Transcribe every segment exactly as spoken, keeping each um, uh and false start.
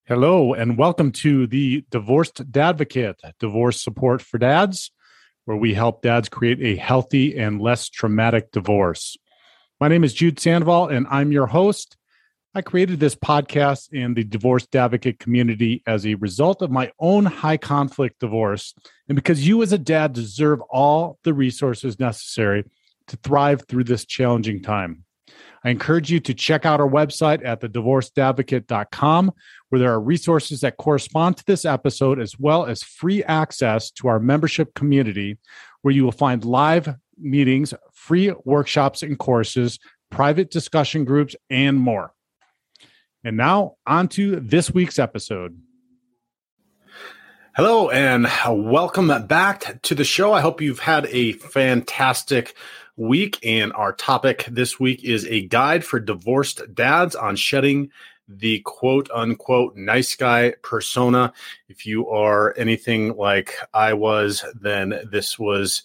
Hello, and welcome to the Divorced Dadvocate, divorce support for dads, where we help dads create a healthy and less traumatic divorce. My name is Jude Sandoval, and I'm your host. I created this podcast in the Divorced Dadvocate community as a result of my own high-conflict divorce, and because you as a dad deserve all the resources necessary to thrive through this challenging time. I encourage you to check out our website at the divorced advocate dot com, where there are resources that correspond to this episode, as well as free access to our membership community, where you will find live meetings, free workshops and courses, private discussion groups, and more. And now, on to this week's episode. Hello, and welcome back to the show. I hope you've had a fantastic week, and our topic this week is a guide for divorced dads on shedding the quote-unquote nice guy persona. If you are anything like I was, then this was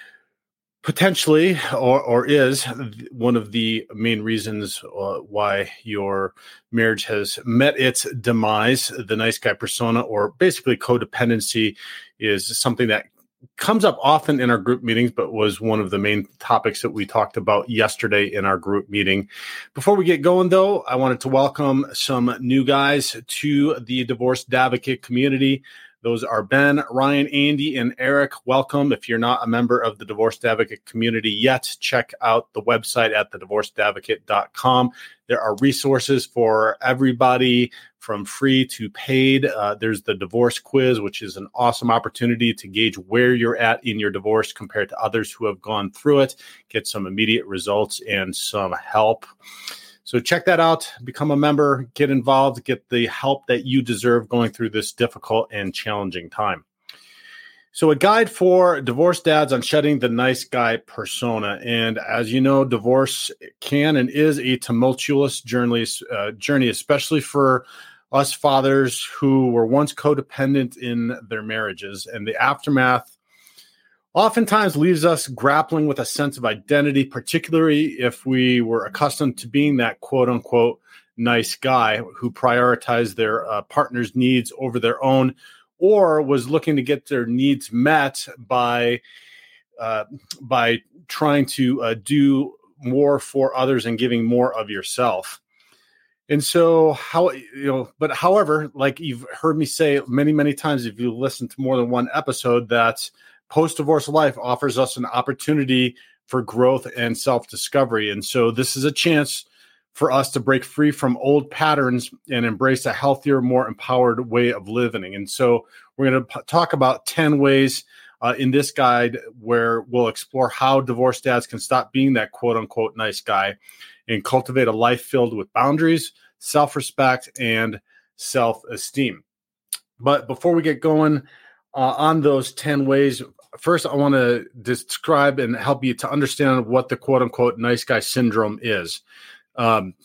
potentially or, or is one of the main reasons uh, why your marriage has met its demise. The nice guy persona, or basically codependency, is something that comes up often in our group meetings, but was one of the main topics that we talked about yesterday in our group meeting. Before we get going, though, I wanted to welcome some new guys to the Divorced Dadvocate community. Those are Ben, Ryan, Andy, and Eric. Welcome. If you're not a member of the Divorced Advocate community yet, check out the website at the divorced advocate dot com. There are resources for everybody from free to paid. Uh, there's the divorce quiz, which is an awesome opportunity to gauge where you're at in your divorce compared to others who have gone through it, get some immediate results and some help. So check that out, become a member, get involved, get the help that you deserve going through this difficult and challenging time. So a guide for divorced dads on shedding the nice guy persona. And as you know, divorce can and is a tumultuous journey, uh, journey, especially for us fathers who were once codependent in their marriages. And the aftermath oftentimes leaves us grappling with a sense of identity, particularly if we were accustomed to being that quote-unquote nice guy who prioritized their uh, partner's needs over their own, or was looking to get their needs met by uh, by trying to uh, do more for others and giving more of yourself. And so, how you know, but however, like you've heard me say many, many times, if you listen to more than one episode, that post-divorce life offers us an opportunity for growth and self-discovery. And so this is a chance for us to break free from old patterns and embrace a healthier, more empowered way of living. And so we're going to p- talk about ten ways uh, in this guide where we'll explore how divorced dads can stop being that quote-unquote nice guy and cultivate a life filled with boundaries, self-respect, and self-esteem. But before we get going uh, on those ten ways, first, I want to describe and help you to understand what the quote-unquote nice guy syndrome is. Um,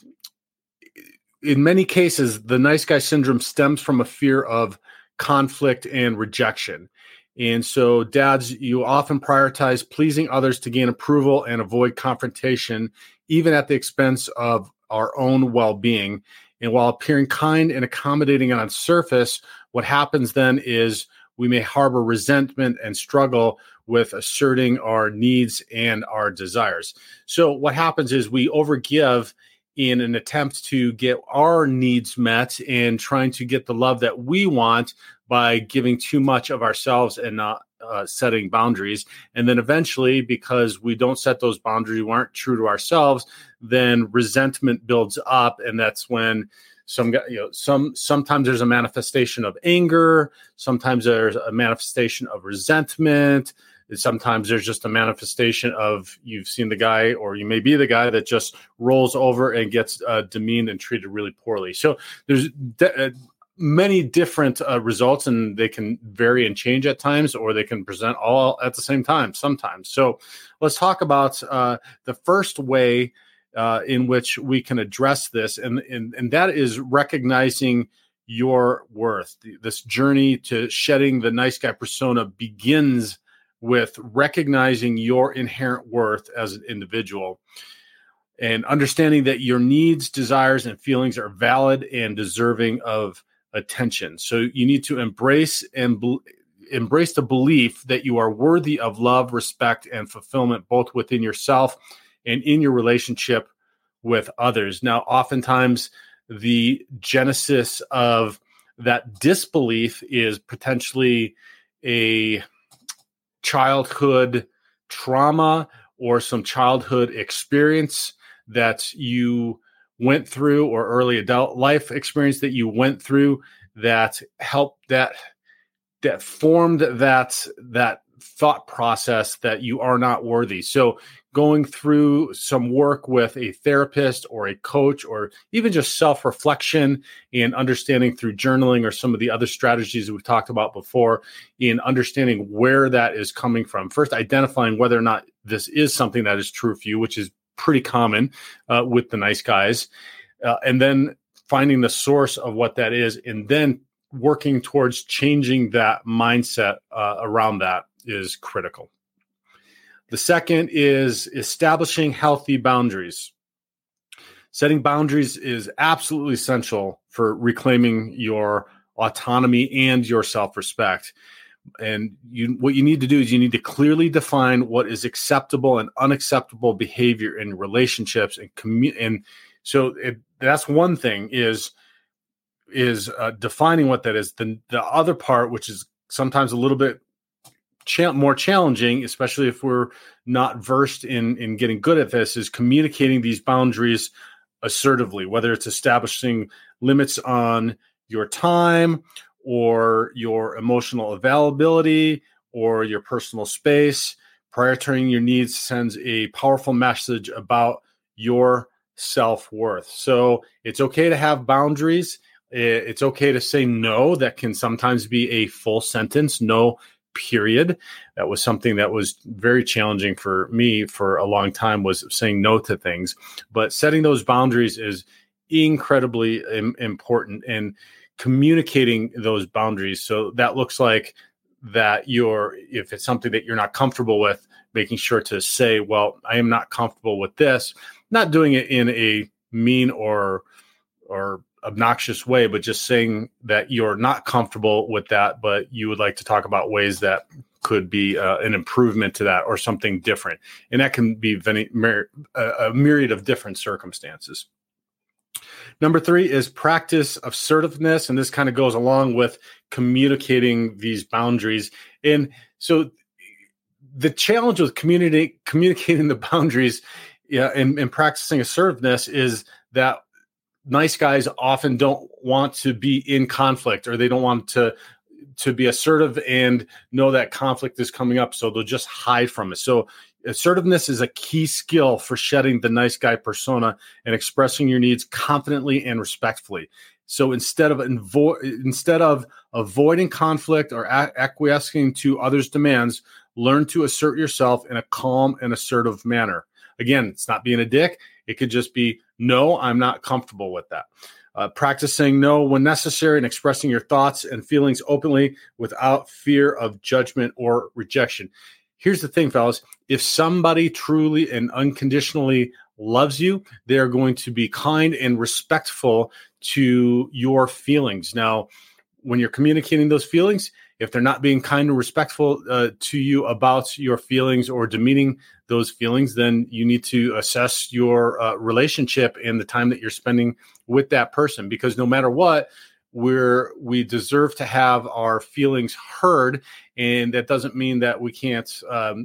in many cases, the nice guy syndrome stems from a fear of conflict and rejection. And so, dads, you often prioritize pleasing others to gain approval and avoid confrontation, even at the expense of our own well-being. And while appearing kind and accommodating on surface, what happens then is we may harbor resentment and struggle with asserting our needs and our desires. So what happens is we overgive in an attempt to get our needs met and trying to get the love that we want by giving too much of ourselves and not uh, setting boundaries. And then eventually, because we don't set those boundaries, we aren't true to ourselves, then resentment builds up. And that's when Some, you know, some, sometimes there's a manifestation of anger. Sometimes there's a manifestation of resentment. Sometimes there's just a manifestation of you've seen the guy, or you may be the guy that just rolls over and gets uh, demeaned and treated really poorly. So there's de- uh, many different uh, results, and they can vary and change at times, or they can present all at the same time sometimes. So let's talk about uh, the first way Uh, in which we can address this, and, and and that is recognizing your worth. This journey to shedding the nice guy persona begins with recognizing your inherent worth as an individual and understanding that your needs, desires, and feelings are valid and deserving of attention. So you need to embrace and be- embrace the belief that you are worthy of love, respect, and fulfillment, both within yourself and in your relationship with others. Now, oftentimes the genesis of that disbelief is potentially a childhood trauma or some childhood experience that you went through, or early adult life experience that you went through that helped that that formed that that thought process that you are not worthy. So going through some work with a therapist or a coach, or even just self-reflection and understanding through journaling or some of the other strategies that we've talked about before, in understanding where that is coming from. First, identifying whether or not this is something that is true for you, which is pretty common uh, with the nice guys, uh, and then finding the source of what that is, and then working towards changing that mindset uh, around that is critical. The second is establishing healthy boundaries. Setting boundaries is absolutely essential for reclaiming your autonomy and your self-respect. And you, what you need to do is you need to clearly define what is acceptable and unacceptable behavior in relationships. And, commu- and so it, that's one thing is, is uh, defining what that is. The, the other part, which is sometimes a little bit cha- more challenging, especially if we're not versed in, in getting good at this, is communicating these boundaries assertively, whether it's establishing limits on your time or your emotional availability or your personal space. Prioritizing your needs sends a powerful message about your self-worth. So it's okay to have boundaries. It's okay to say no. That can sometimes be a full sentence, no, period. That was something that was very challenging for me for a long time, was saying no to things. But setting those boundaries is incredibly im- important, and communicating those boundaries. So that looks like that you're, if it's something that you're not comfortable with, making sure to say, well, I am not comfortable with this, not doing it in a mean or, or obnoxious way, but just saying that you're not comfortable with that, but you would like to talk about ways that could be uh, an improvement to that or something different. And that can be very, a myriad of different circumstances. Number three is practice assertiveness. And this kind of goes along with communicating these boundaries. And so the challenge with community, communicating the boundaries yeah, and, and practicing assertiveness is that nice guys often don't want to be in conflict, or they don't want to to be assertive and know that conflict is coming up. So they'll just hide from it. So assertiveness is a key skill for shedding the nice guy persona and expressing your needs confidently and respectfully. So instead of invo- instead of avoiding conflict or a- acquiescing to others' demands, learn to assert yourself in a calm and assertive manner. Again, it's not being a dick. It could just be, no, I'm not comfortable with that. Uh, practicing no when necessary and expressing your thoughts and feelings openly without fear of judgment or rejection. Here's the thing, fellas. If somebody truly and unconditionally loves you, they are going to be kind and respectful to your feelings. Now, when you're communicating those feelings, if they're not being kind and respectful uh, to you about your feelings or demeaning those feelings, then you need to assess your uh, relationship and the time that you're spending with that person. Because no matter what, we're we deserve to have our feelings heard, and that doesn't mean that we can't. Um,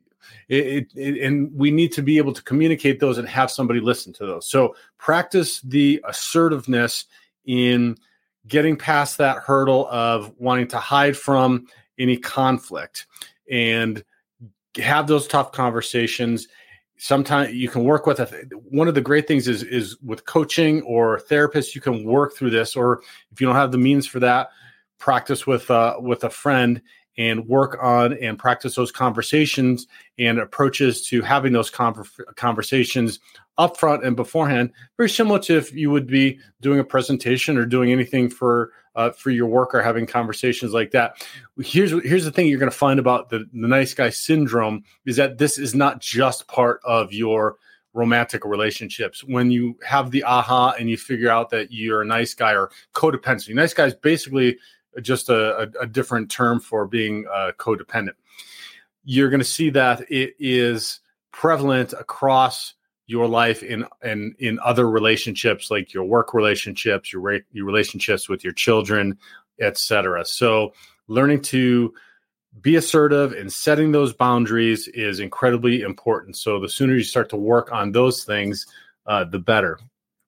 it, it, and we need to be able to communicate those and have somebody listen to those. So practice the assertiveness in getting past that hurdle of wanting to hide from any conflict and have those tough conversations. Sometimes you can work with a, one of the great things is, is with coaching or therapists, you can work through this, or if you don't have the means for that, practice with, uh, with a friend and work on and practice those conversations and approaches to having those conver- conversations up front and beforehand, very similar to if you would be doing a presentation or doing anything for uh, for your work or having conversations like that. Here's here's the thing you're going to find about the, the nice guy syndrome is that this is not just part of your romantic relationships. When you have the aha and you figure out that you're a nice guy, or codependency. Nice guy is basically just a, a, a different term for being uh, codependent. You're going to see that it is prevalent across your life in in in other relationships, like your work relationships, your re- your relationships with your children, et cetera. So learning to be assertive and setting those boundaries is incredibly important. So the sooner you start to work on those things, uh, the better.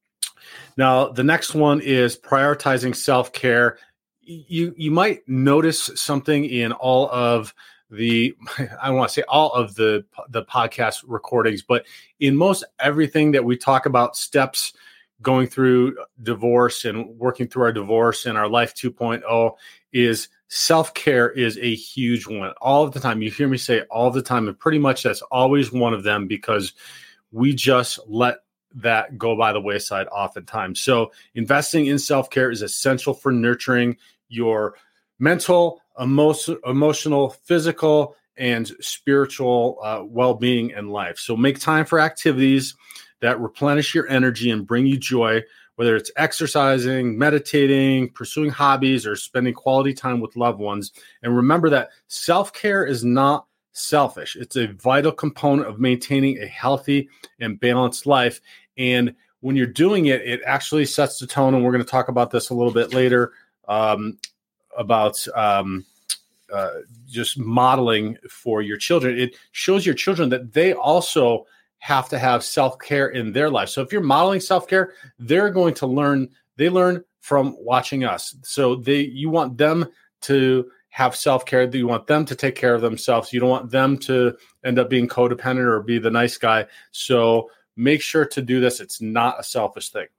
Now, the next one is prioritizing self-care. You you might notice something in all of the, I don't want to say all of the the podcast recordings, but in most everything that we talk about, steps going through divorce and working through our divorce and our life two point oh, is self-care is a huge one. All of the time, you hear me say all the time, and pretty much that's always one of them, because we just let that go by the wayside oftentimes. So investing in self-care is essential for nurturing your mental, emo- emotional, physical, and spiritual uh, well-being in life. So make time for activities that replenish your energy and bring you joy, whether it's exercising, meditating, pursuing hobbies, or spending quality time with loved ones. And remember that self-care is not selfish. It's a vital component of maintaining a healthy and balanced life. And when you're doing it, it actually sets the tone. And we're going to talk about this a little bit later, um, about um, uh, just modeling for your children. It shows your children that they also have to have self-care in their life. So if you're modeling self-care, they're going to learn, they learn from watching us. So they, you want them to have self-care. You want them to take care of themselves. You don't want them to end up being codependent or be the nice guy. So make sure to do this. It's not a selfish thing.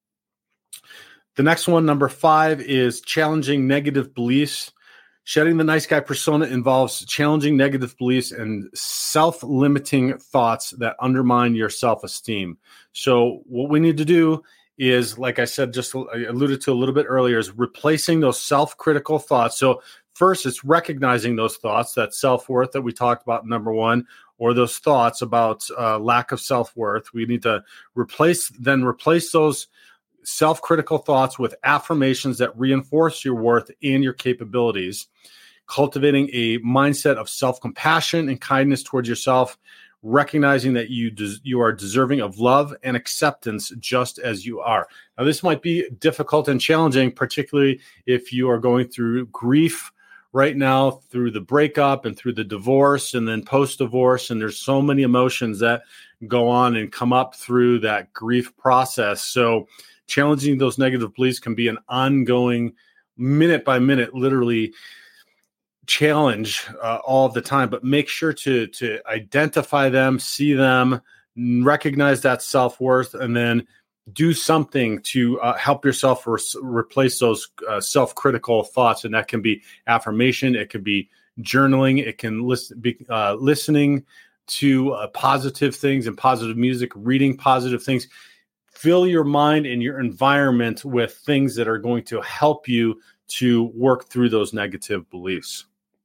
The next one, number five, is challenging negative beliefs. Shedding the nice guy persona involves challenging negative beliefs and self-limiting thoughts that undermine your self-esteem. So what we need to do is, like I said, just I alluded to a little bit earlier, is replacing those self-critical thoughts. So first, it's recognizing those thoughts, that self-worth that we talked about, number one, or those thoughts about uh, lack of self-worth. We need to replace, then replace those self-critical thoughts with affirmations that reinforce your worth and your capabilities, cultivating a mindset of self-compassion and kindness towards yourself, recognizing that you des- you are deserving of love and acceptance just as you are. Now, this might be difficult and challenging, particularly if you are going through grief right now, through the breakup and through the divorce and then post-divorce, and there's so many emotions that go on and come up through that grief process. So challenging those negative beliefs can be an ongoing, minute by minute, literally challenge uh, all of the time. But make sure to to identify them, see them, recognize that self-worth, and then do something to uh, help yourself re- replace those uh, self-critical thoughts. And that can be affirmation, it could be journaling, it can listen, be uh, listening to uh, positive things and positive music, reading positive things. Fill your mind and your environment with things that are going to help you to work through those negative beliefs.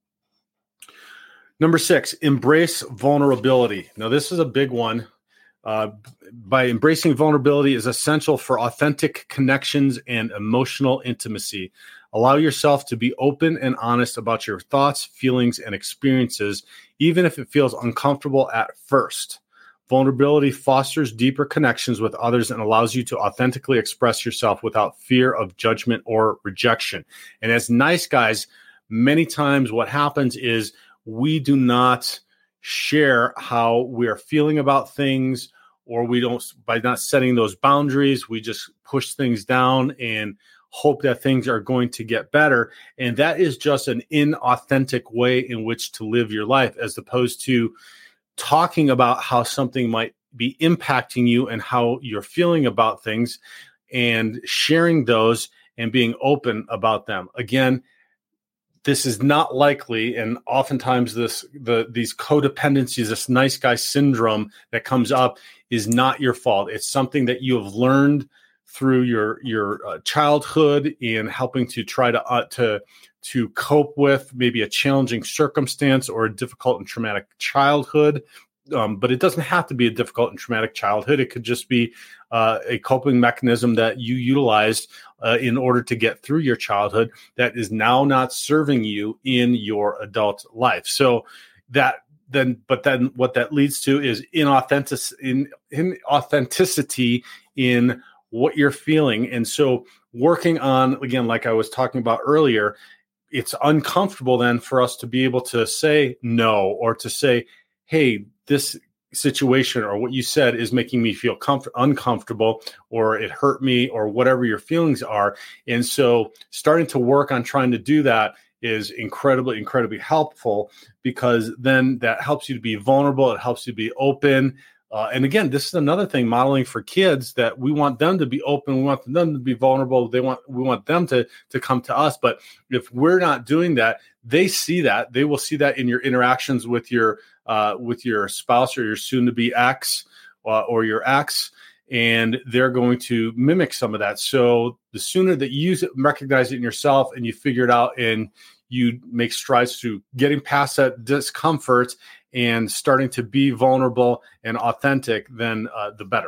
Number six, embrace vulnerability. Now, this is a big one. Uh, by embracing vulnerability is essential for authentic connections and emotional intimacy. Allow yourself to be open and honest about your thoughts, feelings, and experiences, even if it feels uncomfortable at first. Vulnerability fosters deeper connections with others and allows you to authentically express yourself without fear of judgment or rejection. And as nice guys, many times what happens is we do not share how we are feeling about things, or we don't, by not setting those boundaries, we just push things down and hope that things are going to get better. And that is just an inauthentic way in which to live your life, as opposed to talking about how something might be impacting you and how you're feeling about things, and sharing those and being open about them. Again, this is not likely, and oftentimes this the these codependencies, this nice guy syndrome that comes up, is not your fault. It's something that you have learned through your your uh, childhood in helping to try to uh, to to cope with maybe a challenging circumstance or a difficult and traumatic childhood. Um, but it doesn't have to be a difficult and traumatic childhood. It could just be uh, a coping mechanism that you utilized uh, in order to get through your childhood that is now not serving you in your adult life. So that then, but then what that leads to is inauthentic, in, inauthenticity in what you're feeling. And so working on, again, like I was talking about earlier, it's uncomfortable then for us to be able to say no, or to say, hey, this situation or what you said is making me feel comfort- uncomfortable, or it hurt me, or whatever your feelings are. And so starting to work on trying to do that is incredibly, incredibly helpful, because then that helps you to be vulnerable. It helps you to be open. Uh, and again, this is another thing, modeling for kids, that we want them to be open. We want them to be vulnerable. They want, we want them to, to come to us. But if we're not doing that, they see that. They will see that in your interactions with your, uh, with your spouse or your soon-to-be ex uh, or your ex, and they're going to mimic some of that. So the sooner that you recognize it in yourself and you figure it out and you make strides to getting past that discomfort and starting to be vulnerable and authentic, then uh, the better.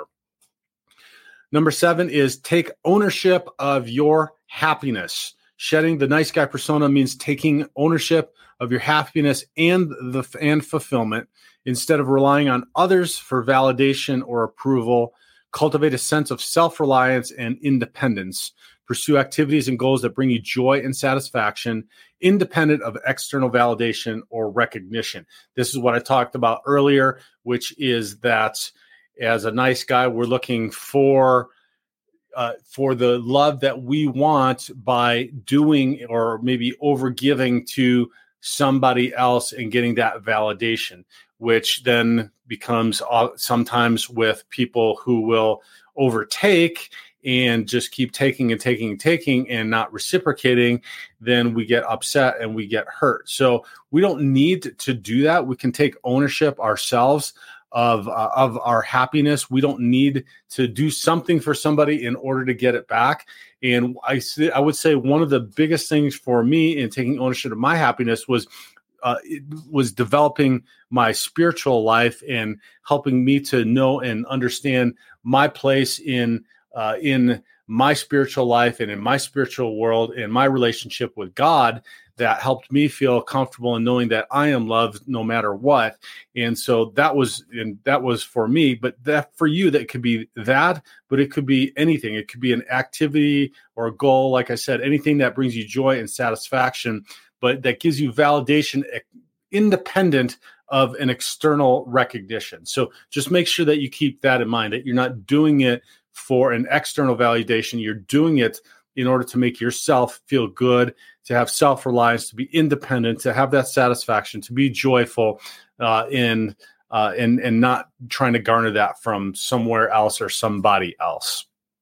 Number seven is take ownership of your happiness. Shedding the nice guy persona means taking ownership of your happiness and the and fulfillment instead of relying on others for validation or approval. Cultivate a sense of self-reliance and independence. Pursue activities and goals that bring you joy and satisfaction, independent of external validation or recognition. This is what I talked about earlier, which is that as a nice guy, we're looking for uh, for the love that we want by doing or maybe overgiving to somebody else and getting that validation, which then becomes uh, sometimes with people who will overtake and just keep taking and taking and taking and not reciprocating. Then we get upset and we get hurt. So we don't need to do that. We can take ownership ourselves of uh, of our happiness. We don't need to do something for somebody in order to get it back. And I I would say one of the biggest things for me in taking ownership of my happiness was uh, it was developing my spiritual life and helping me to know and understand my place in uh, in my spiritual life and in my spiritual world and my relationship with God. That helped me feel comfortable in knowing that I am loved no matter what. And so that was, and that was for me, but that for you, that could be that, but it could be anything. It could be an activity or a goal. Like I said, anything that brings you joy and satisfaction, but that gives you validation independent of an external recognition. So just make sure that you keep that in mind, that you're not doing it for an external validation. You're doing it in order to make yourself feel good, to have self-reliance, to be independent, to have that satisfaction, to be joyful, uh, in, uh, and, and not trying to garner that from somewhere else or somebody else.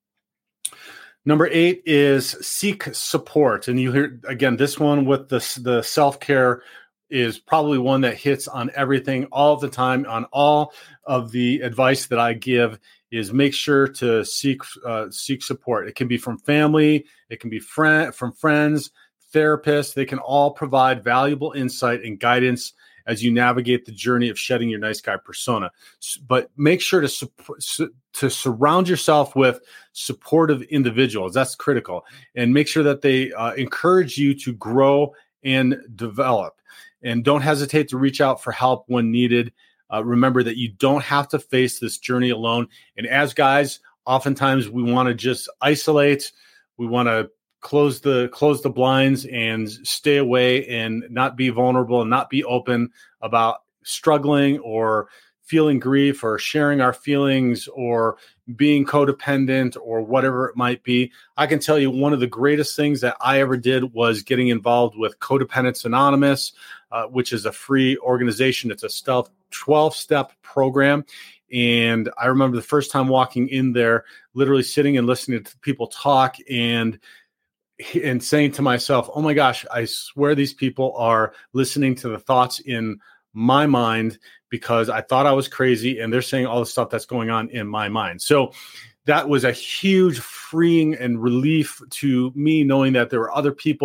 Number eight is seek support. And you hear, again, this one with the, the self-care is probably one that hits on everything all the time. On all of the advice that I give is make sure to seek uh, seek support. It can be from family, it can be friend from friends, therapists. They can all provide valuable insight and guidance as you navigate the journey of shedding your nice guy persona. But make sure to support, to surround yourself with supportive individuals. That's critical. And make sure that they uh, encourage you to grow and develop. And don't hesitate to reach out for help when needed. Uh, remember that you don't have to face this journey alone. And as guys, oftentimes we want to just isolate. We want to close the close the blinds and stay away and not be vulnerable and not be open about struggling or feeling grief or sharing our feelings or being codependent or whatever it might be. I can tell you one of the greatest things that I ever did was getting involved with Codependence Anonymous, uh, which is a free organization. It's a twelve-step program. And I remember the first time walking in there, literally sitting and listening to people talk and and saying to myself, oh my gosh, I swear these people are listening to the thoughts in my mind because I thought I was crazy and they're saying all the stuff that's going on in my mind. So that was a huge freeing and relief to me, knowing that there were other people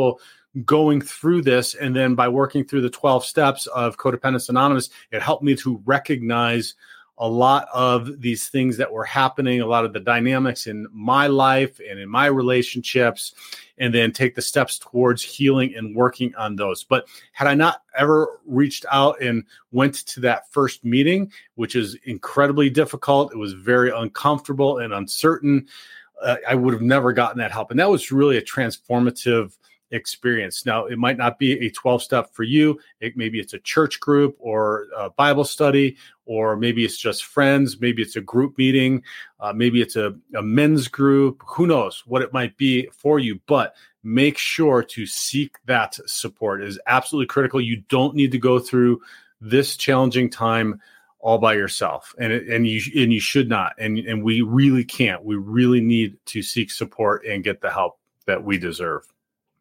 going through this. And then by working through the twelve steps of Codependence Anonymous, it helped me to recognize a lot of these things that were happening, a lot of the dynamics in my life and in my relationships, and then take the steps towards healing and working on those. But had I not ever reached out and went to that first meeting, which is incredibly difficult, it was very uncomfortable and uncertain, uh, I would have never gotten that help. And that was really a transformative experience. Now, it might not be a twelve-step for you. It, maybe it's a church group or a Bible study, or maybe it's just friends. Maybe it's a group meeting. Uh, maybe it's a, a men's group. Who knows what it might be for you, but make sure to seek that support. It is absolutely critical. You don't need to go through this challenging time all by yourself, and it, and you and you should not. And and we really can't. We really need to seek support and get the help that we deserve.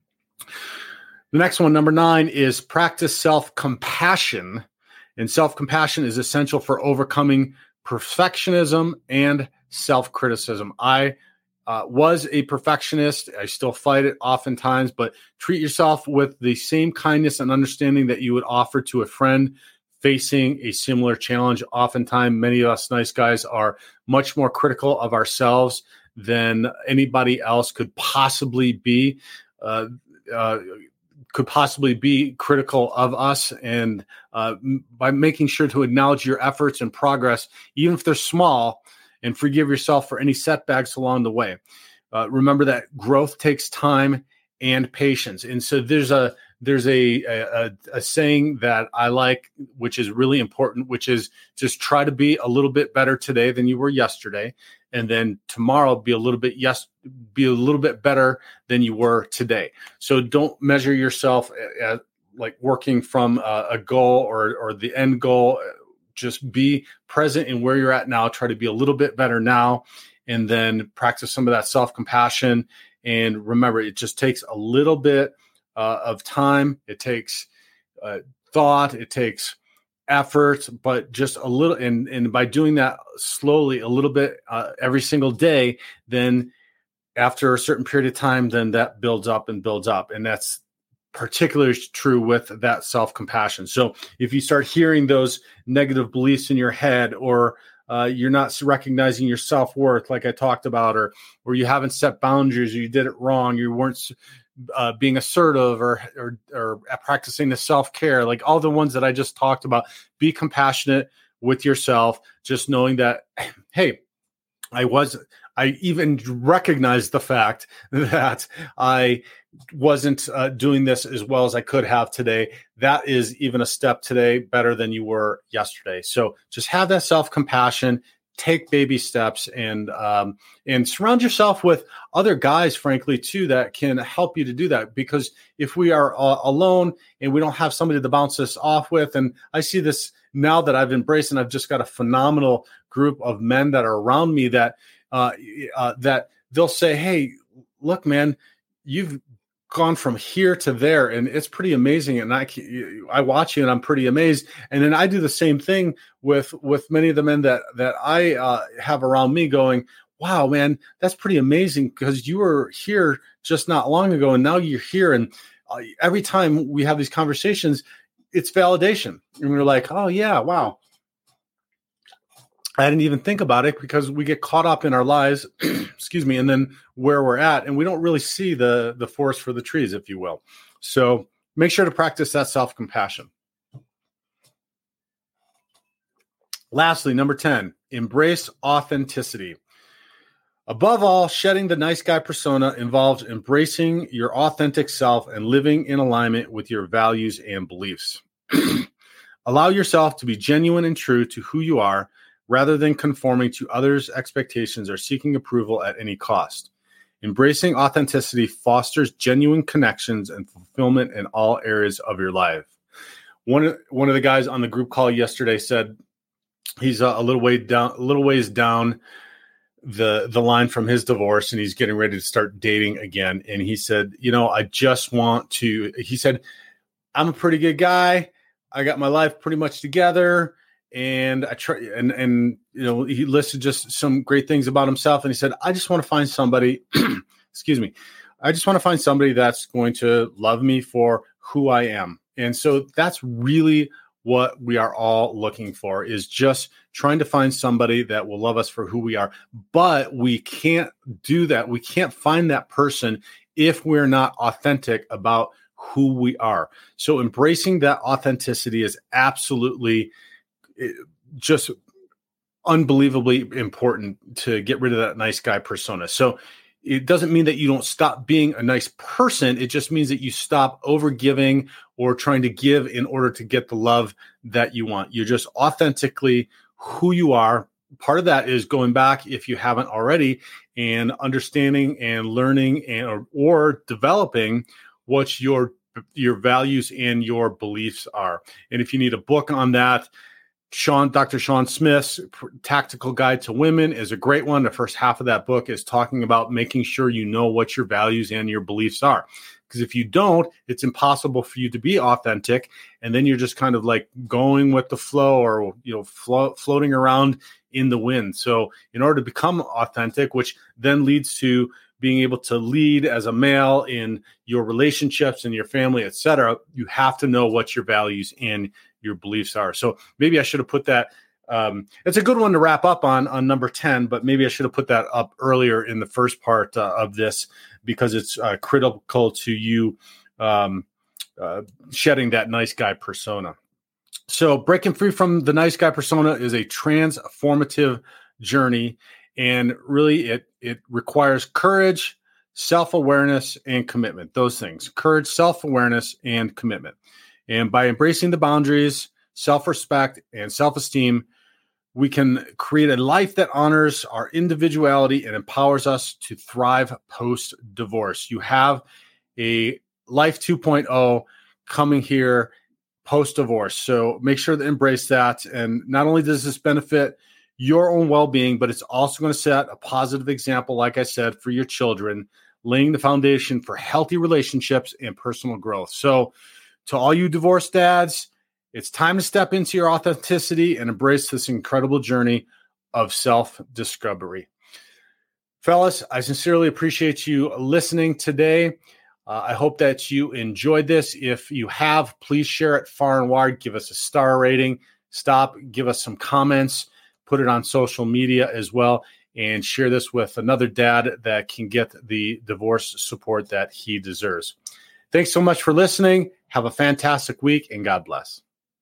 The next one, number nine, is practice self-compassion. And self-compassion is essential for overcoming perfectionism and self-criticism. I uh, was a perfectionist. I still fight it oftentimes, but treat yourself with the same kindness and understanding that you would offer to a friend facing a similar challenge. Oftentimes, many of us nice guys are much more critical of ourselves than anybody else could possibly be. Uh, Uh, could possibly be critical of us, and uh, by making sure to acknowledge your efforts and progress, even if they're small, and forgive yourself for any setbacks along the way. Uh, remember that growth takes time and patience, and so there's a there's a, a a saying that I like, which is really important, which is just try to be a little bit better today than you were yesterday, and then tomorrow be a little bit yes be a little bit better than you were today. So don't measure yourself at, at like working from a, a goal or or the end goal. Just be present in where you're at now. Try to be a little bit better now, and then practice some of that self-compassion. And remember, it just takes a little bit uh, of time. It takes uh, thought. It takes effort, but just a little. And, and by doing that slowly, a little bit uh, every single day, then after a certain period of time, then that builds up and builds up. And that's particularly true with that self-compassion. So if you start hearing those negative beliefs in your head, or uh, you're not recognizing your self-worth, like I talked about, or or you haven't set boundaries, or you did it wrong, you weren't uh, being assertive, or, or or practicing the self-care, like all the ones that I just talked about, be compassionate with yourself, just knowing that, hey, I was, I even recognized the fact that I wasn't uh, doing this as well as I could have today. That is even a step today better than you were yesterday. So just have that self-compassion, take baby steps, and um, and surround yourself with other guys, frankly, too, that can help you to do that. Because if we are uh, alone and we don't have somebody to bounce this off with, and I see this now that I've embraced, and I've just got a phenomenal group of men that are around me that uh, uh, that they'll say, hey, look, man, you've gone from here to there, and it's pretty amazing. And I, I watch you and I'm pretty amazed. And then I do the same thing with, with many of the men that, that I uh, have around me, going, wow, man, that's pretty amazing, because you were here just not long ago, and now you're here. And uh, every time we have these conversations, it's validation. And we're like, oh yeah, wow. I didn't even think about it, because we get caught up in our lives, excuse me, and then where we're at, and we don't really see the, the forest for the trees, if you will. So make sure to practice that self-compassion. Lastly, number ten, embrace authenticity. Above all, shedding the nice guy persona involves embracing your authentic self and living in alignment with your values and beliefs. Allow yourself to be genuine and true to who you are, rather than conforming to others' expectations or seeking approval at any cost. Embracing authenticity fosters genuine connections and fulfillment in all areas of your life. One, one of the guys on the group call yesterday said he's a, a little way down, a little ways down the the line from his divorce, and he's getting ready to start dating again. And he said, you know, I just want to, he said, I'm a pretty good guy. I got my life pretty much together. And I try, and, and, you know, he listed just some great things about himself. And he said, I just want to find somebody, excuse me. I just want to find somebody that's going to love me for who I am. And so that's really what we are all looking for, is just trying to find somebody that will love us for who we are. But we can't do that. We can't find that person if we're not authentic about who we are. So embracing that authenticity is absolutely just unbelievably important to get rid of that nice guy persona. So it doesn't mean that you don't stop being a nice person. It just means that you stop overgiving or trying to give in order to get the love that you want. You're just authentically who you are. Part of that is going back, if you haven't already, and understanding and learning and or, or developing what your your values and your beliefs are. And if you need a book on that, Sean, Doctor Sean Smith's Tactical Guide to Women is a great one. The first half of that book is talking about making sure you know what your values and your beliefs are. Because if you don't, it's impossible for you to be authentic. And then you're just kind of like going with the flow, or, you know, flo- floating around in the wind. So in order to become authentic, which then leads to being able to lead as a male in your relationships and your family, et cetera, you have to know what your values and your beliefs are. So maybe I should have put that. Um, it's a good one to wrap up on, on number ten, but maybe I should have put that up earlier in the first part uh, of this, because it's uh, critical to you um, uh, shedding that nice guy persona. So breaking free from the nice guy persona is a transformative journey. And really, it it requires courage, self-awareness, and commitment. Those things: courage, self-awareness, and commitment. And by embracing the boundaries, self-respect, and self-esteem, we can create a life that honors our individuality and empowers us to thrive post-divorce. You have a life two point oh coming here post-divorce. So make sure to embrace that. And not only does this benefit your own well-being, but it's also going to set a positive example, like I said, for your children, laying the foundation for healthy relationships and personal growth. So to all you divorced dads, it's time to step into your authenticity and embrace this incredible journey of self-discovery. Fellas, I sincerely appreciate you listening today. Uh, I hope that you enjoyed this. If you have, please share it far and wide. Give us a star rating. Stop, give us some comments. Put it on social media as well, and share this with another dad that can get the divorce support that he deserves. Thanks so much for listening. Have a fantastic week, and God bless.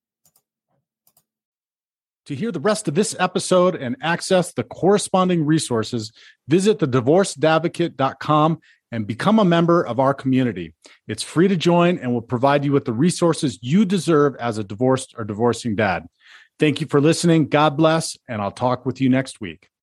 To hear the rest of this episode and access the corresponding resources, visit the divorced advocate dot com and become a member of our community. It's free to join and will provide you with the resources you deserve as a divorced or divorcing dad. Thank you for listening. God bless, and I'll talk with you next week.